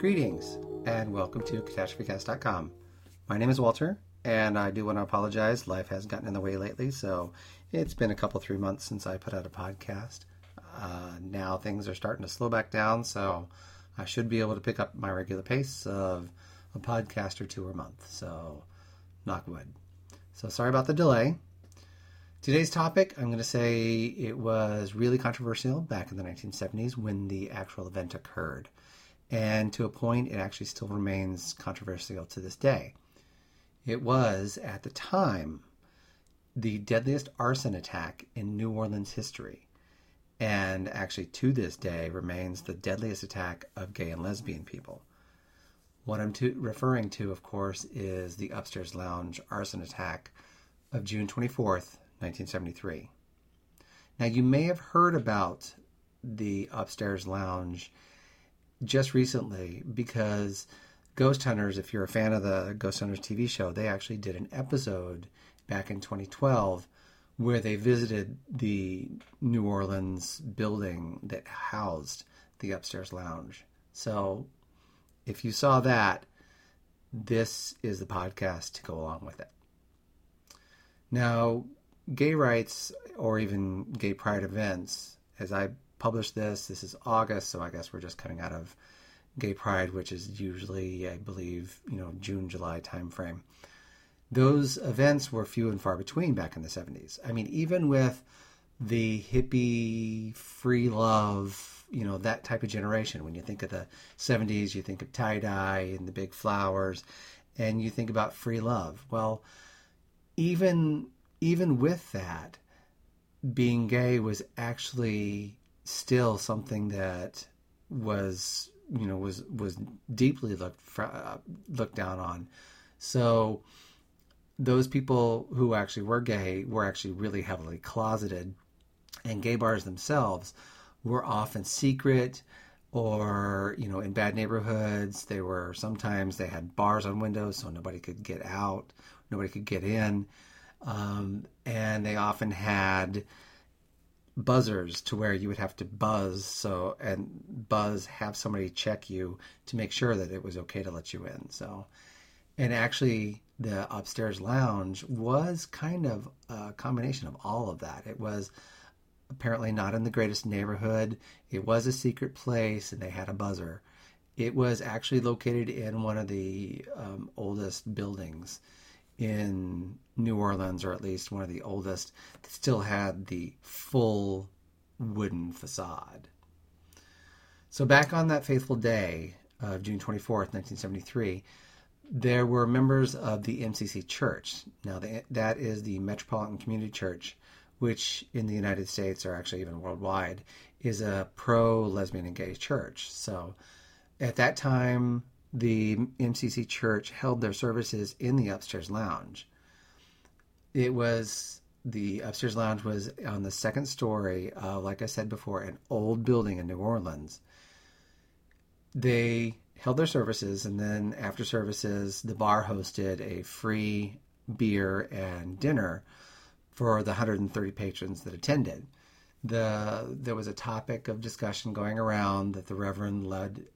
Greetings, and welcome to CatastropheCast.com. My name is Walter, and I do want to apologize. Life has gotten in the way lately, so it's been 3 months since I put out a podcast. Now things are starting to slow back down, so I should be able to pick up my regular pace of a podcast or two a month, so knock wood. So sorry about the delay. Today's topic, I'm going to say it was really controversial back in the 1970s when the actual event occurred. And to a point, it actually still remains controversial to this day. It was, at the time, the deadliest arson attack in New Orleans history. And actually, to this day, remains the deadliest attack of gay and lesbian people. What I'm referring to, of course, is the Upstairs Lounge arson attack of June 24th, 1973. Now, you may have heard about the Upstairs Lounge just recently because Ghost Hunters, if you're a fan of the Ghost Hunters TV show, they actually did an episode back in 2012 where they visited the New Orleans building that housed the Upstairs Lounge. So if you saw that, this is the podcast to go along with it. Now, gay rights or even gay pride events, as I publish this is August, so I guess we're just coming out of Gay Pride, which is usually, I believe, June, July timeframe. Those events were few and far between back in the 70s. I mean, even with the hippie, free love, that type of generation, when you think of the 70s, you think of tie-dye and the big flowers, and you think about free love. Well, even with that, being gay was actually still something that was deeply looked down on. So those people who actually were gay were actually really heavily closeted, and gay bars themselves were often secret or, in bad neighborhoods. Sometimes they had bars on windows so nobody could get out, nobody could get in. And they often had buzzers to where you would have to have somebody check you to make sure that it was okay to let you in. So, and actually the Upstairs Lounge was kind of a combination of all of that. It was apparently not in the greatest neighborhood. It was a secret place and they had a buzzer. It was actually located in one of the oldest buildings in New Orleans, or at least one of the oldest, that still had the full wooden facade. So back on that faithful day of June 24th, 1973, there were members of the MCC Church. Now that is the Metropolitan Community Church, which in the United States, or actually even worldwide, is a pro-lesbian and gay church. So at that time, the MCC Church held their services in the Upstairs Lounge. The Upstairs Lounge was on the second story of, like I said before, an old building in New Orleans. They held their services, and then after services, the bar hosted a free beer and dinner for the 130 patrons that attended. There was a topic of discussion going around that the Reverend led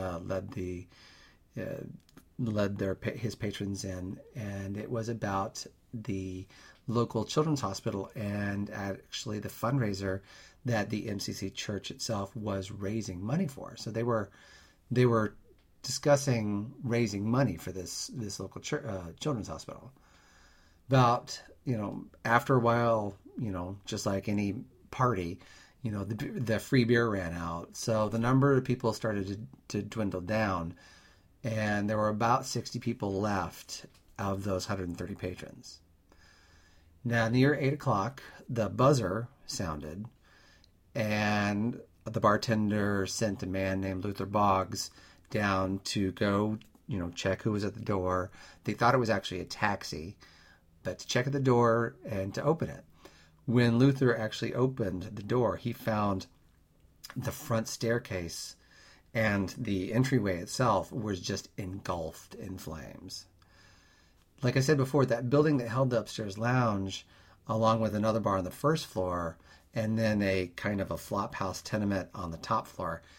his patrons in, and it was about the local children's hospital and actually the fundraiser that the MCC Church itself was raising money for. So they were discussing raising money for this local children's hospital. About after a while, just like any party, the free beer ran out, so the number of people started to dwindle down. And there were about 60 people left of those 130 patrons. Now, near 8 o'clock, the buzzer sounded, and the bartender sent a man named Luther Boggs down to go, check who was at the door. They thought it was actually a taxi, but to check at the door and to open it. When Luther actually opened the door, he found the front staircase and the entryway itself was just engulfed in flames. Like I said before, that building that held the Upstairs Lounge, along with another bar on the first floor, and then a kind of a flop house tenement on the top floor,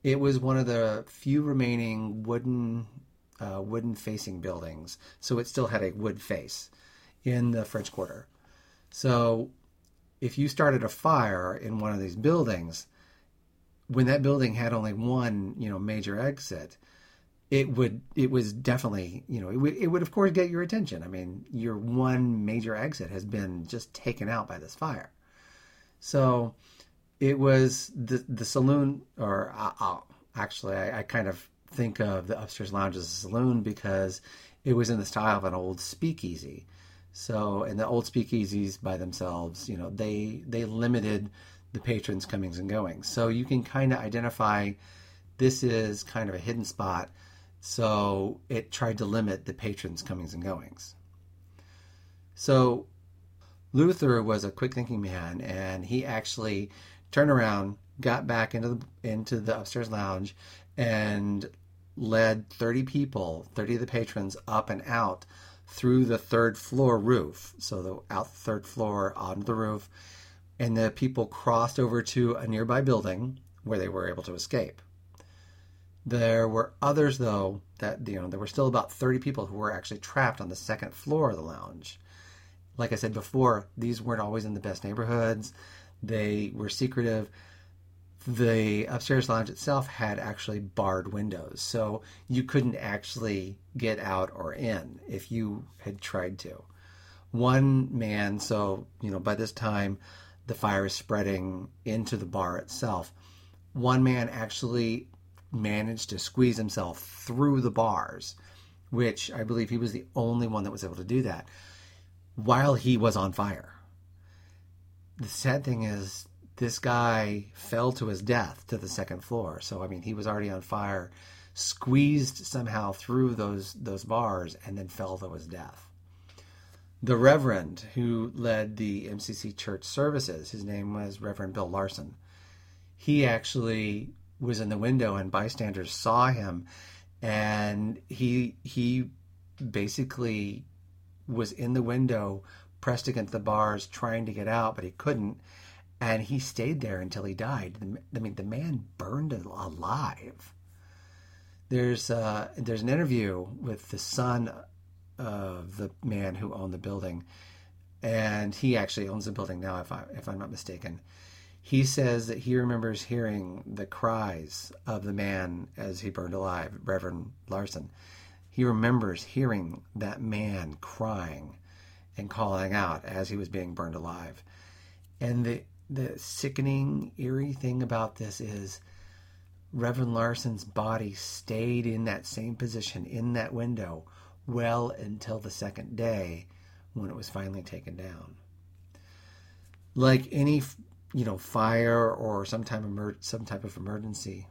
It was one of the few remaining wooden facing buildings, so it still had a wood face in the French Quarter. So if you started a fire in one of these buildings, when that building had only one, major exit, it was definitely, it would of course get your attention. I mean, your one major exit has been just taken out by this fire. So it was the saloon, or actually, I kind of think of the upstairs lounge as a saloon because it was in the style of an old speakeasy. So, and the old speakeasies by themselves, they limited the patrons' comings and goings. So you can kind of identify this is kind of a hidden spot. So it tried to limit the patrons' comings and goings. So Luther was a quick-thinking man, and he actually turned around, got back into the upstairs lounge, and led 30 of the patrons, up and out through the third floor roof. So the third floor onto the roof, and the people crossed over to a nearby building where they were able to escape. There were others, though, that there were still about 30 people who were actually trapped on the second floor of the lounge. Like I said before, these weren't always in the best neighborhoods. They were secretive. The upstairs lounge itself had actually barred windows, so you couldn't actually get out or in if you had tried to. One man, so, by this time, the fire is spreading into the bar itself. One man actually managed to squeeze himself through the bars, which I believe he was the only one that was able to do that, while he was on fire. The sad thing is, this guy fell to his death to the second floor. So, I mean, he was already on fire, squeezed somehow through those bars, and then fell to his death. The Reverend who led the MCC church services, his name was Reverend Bill Larson. He actually was in the window, and bystanders saw him, and he basically was in the window, pressed against the bars, trying to get out, but he couldn't. And he stayed there until he died. I mean, the man burned alive. There's an interview with the son of the man who owned the building, and he actually owns the building now, if I'm not mistaken. He says that he remembers hearing the cries of the man as he burned alive, Reverend Larson. He remembers hearing that man crying and calling out as he was being burned alive. And the sickening, eerie thing about this is Reverend Larson's body stayed in that same position in that window well until the second day when it was finally taken down. Like any, fire or some type of emergency,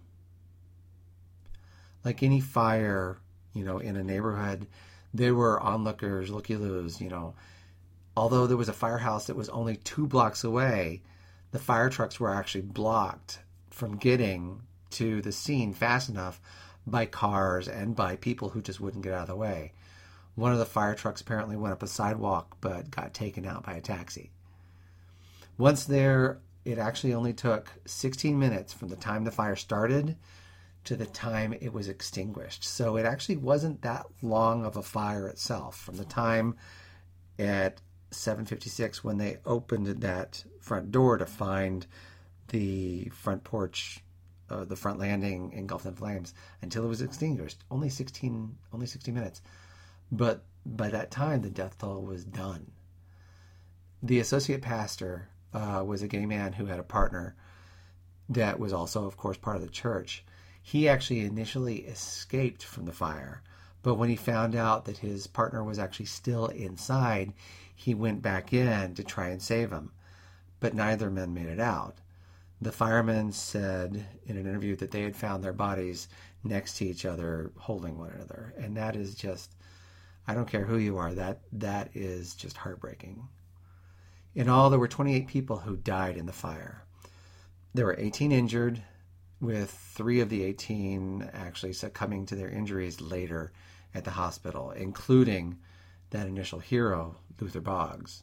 like any fire, in a neighborhood, there were onlookers, looky-loos, Although there was a firehouse that was only 2 blocks away, the fire trucks were actually blocked from getting to the scene fast enough by cars and by people who just wouldn't get out of the way. One of the fire trucks apparently went up a sidewalk but got taken out by a taxi. Once there, it actually only took 16 minutes from the time the fire started to the time it was extinguished. So it actually wasn't that long of a fire itself. From the time at 7:56 when they opened that front door to find the front porch, the front landing engulfed in flames, until it was extinguished, only 60 minutes. But by that time, the death toll was done. The associate pastor was a gay man who had a partner that was also, of course, part of the church. He actually initially escaped from the fire, but when he found out that his partner was actually still inside, he went back in to try and save him. But neither men made it out. The firemen said in an interview that they had found their bodies next to each other, holding one another. And that is just, I don't care who you are, that is just heartbreaking. In all, there were 28 people who died in the fire. There were 18 injured, with 3 of the 18 actually succumbing to their injuries later at the hospital, including that initial hero, Luther Boggs.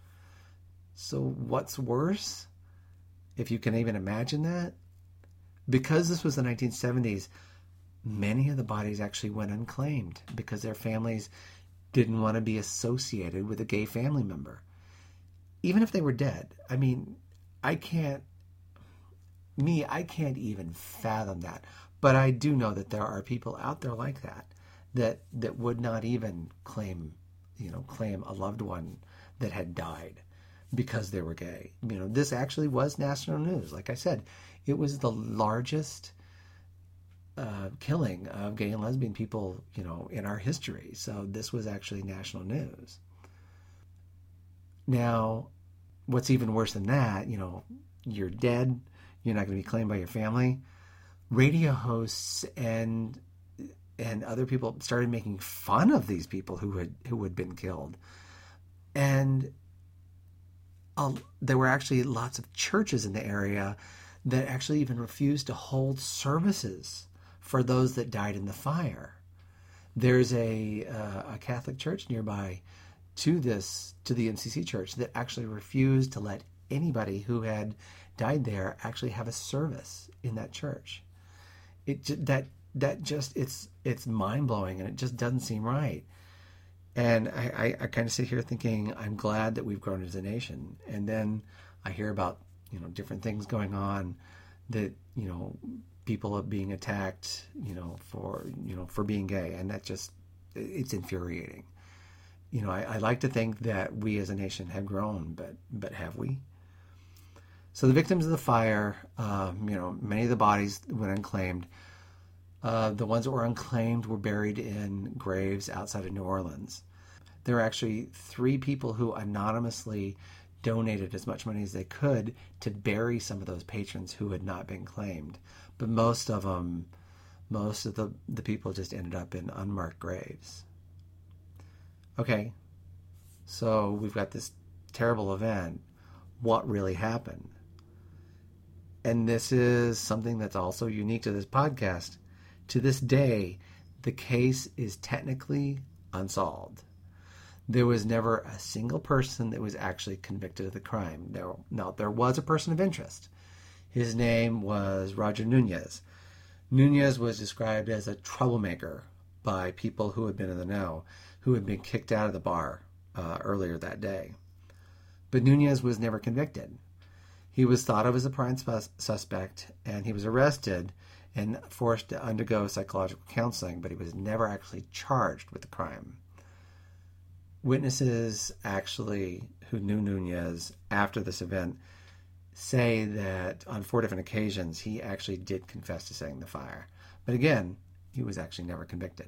So what's worse, if you can even imagine that? Because this was the 1970s, many of the bodies actually went unclaimed because their families didn't want to be associated with a gay family member. Even if they were dead. I mean, I can't even fathom that. But I do know that there are people out there like that would not even claim a loved one that had died because they were gay. This actually was national news. Like I said, it was the largest killing of gay and lesbian people, in our history. So this was actually national news. Now, what's even worse than that, you're dead, you're not going to be claimed by your family. Radio hosts and other people started making fun of these people who had been killed. And there were actually lots of churches in the area that actually even refused to hold services for those that died in the fire. There's a Catholic church nearby to the MCC church that actually refused to let anybody who had died there actually have a service in that church. It's mind-blowing, and it just doesn't seem right. And I kind of sit here thinking, I'm glad that we've grown as a nation. And then I hear about different things going on, that people are being attacked for being gay, and that just, it's infuriating. I like to think that we as a nation have grown, but have we? So the victims of the fire, many of the bodies went unclaimed. The ones that were unclaimed were buried in graves outside of New Orleans. There were actually 3 people who anonymously donated as much money as they could to bury some of those patrons who had not been claimed. But most of the people just ended up in unmarked graves. Okay, so we've got this terrible event. What really happened? And this is something that's also unique to this podcast. To this day, the case is technically unsolved. There was never a single person that was actually convicted of the crime. Now, there was a person of interest. His name was Roger Nunez. Nunez was described as a troublemaker by people who had been in the know, who had been kicked out of the bar earlier that day. But Nunez was never convicted. He was thought of as a prime suspect, and he was arrested and forced to undergo psychological counseling, but he was never actually charged with the crime. Witnesses actually who knew Nunez after this event say that on 4 different occasions he actually did confess to setting the fire. But again, he was actually never convicted.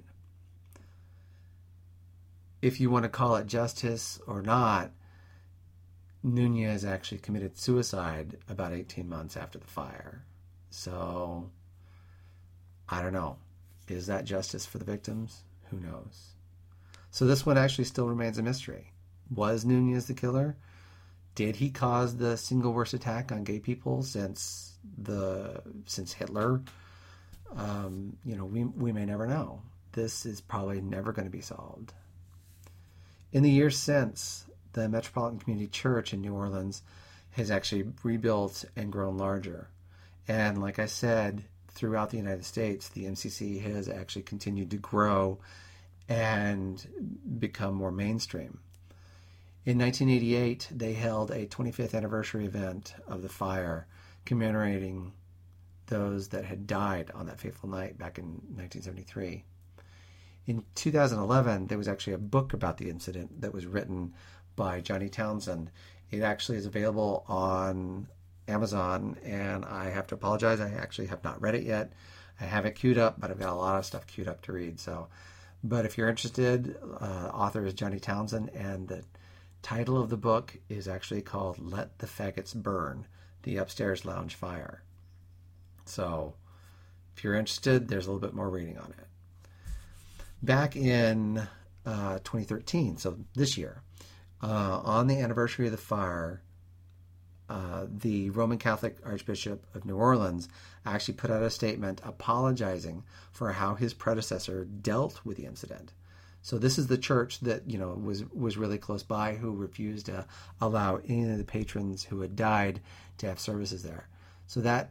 If you want to call it justice or not, Nunez actually committed suicide about 18 months after the fire. So, I don't know. Is that justice for the victims? Who knows? So this one actually still remains a mystery. Was Nunez the killer? Did he cause the single worst attack on gay people since Hitler? We may never know. This is probably never going to be solved. In the years since, the Metropolitan Community Church in New Orleans has actually rebuilt and grown larger. And like I said, throughout the United States, the MCC has actually continued to grow and become more mainstream. In 1988, they held a 25th anniversary event of the fire, commemorating those that had died on that fateful night back in 1973. In 2011, there was actually a book about the incident that was written by Johnny Townsend. It actually is available on Amazon, and I have to apologize, I actually have not read it yet. I have it queued up, but I've got a lot of stuff queued up to read. But if you're interested, author is Johnny Townsend, and the title of the book is actually called Let the Faggots Burn, The Upstairs Lounge Fire. So if you're interested, there's a little bit more reading on it. Back in 2013, so this year, on the anniversary of the fire, the Roman Catholic Archbishop of New Orleans actually put out a statement apologizing for how his predecessor dealt with the incident. So this is the church that was really close by, who refused to allow any of the patrons who had died to have services there. So that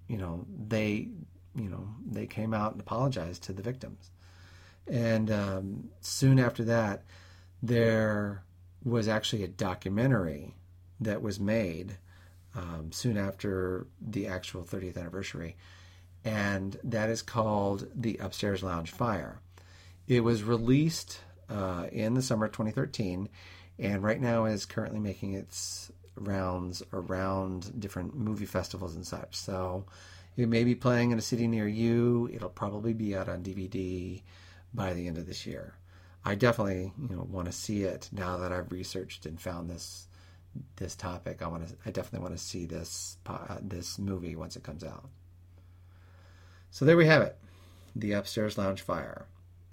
they came out and apologized to the victims. And soon after that, there was actually a documentary that was made soon after the actual 30th anniversary, and that is called The Upstairs Lounge Fire. It was released in the summer of 2013, and right now is currently making its rounds around different movie festivals and such. So it may be playing in a city near you. It'll probably be out on DVD by the end of this year. I definitely want to see it now that I've researched and found this topic. I definitely want to see this movie once it comes out. So there we have it, The Upstairs Lounge Fire.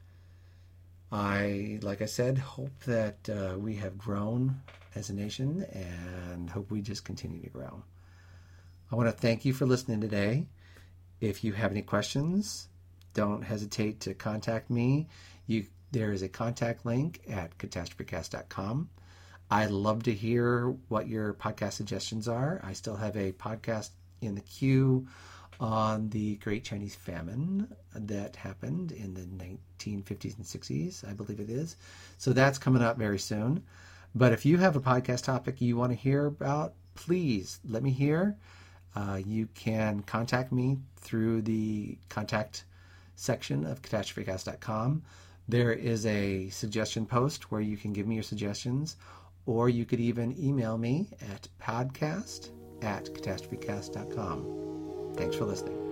Like I said, hope that we have grown as a nation, and hope we just continue to grow. I want to thank you for listening today. If you have any questions, don't hesitate to contact me. There is a contact link at catastrophecast.com. I'd love to hear what your podcast suggestions are. I still have a podcast in the queue on the Great Chinese Famine that happened in the 1950s and 60s, I believe it is. So that's coming up very soon. But if you have a podcast topic you want to hear about, please let me hear. You can contact me through the contact section of catastrophecast.com. There is a suggestion post where you can give me your suggestions, or you could even email me at podcast@catastrophecast.com. Thanks for listening.